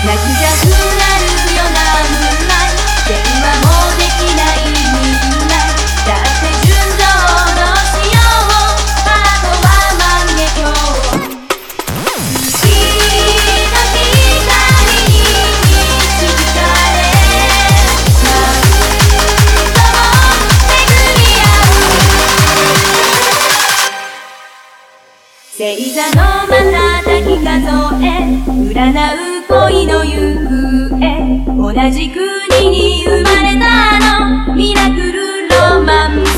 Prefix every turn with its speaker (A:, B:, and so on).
A: なくちゃくなるようなムーンライト、電話もできないミッドナイト、だって純情の仕様、ハートは万華鏡、月の光に導かれ、何度も巡り合う星座の瞬き数え占う恋の行方、同じ国に生まれたあのミラクルロマン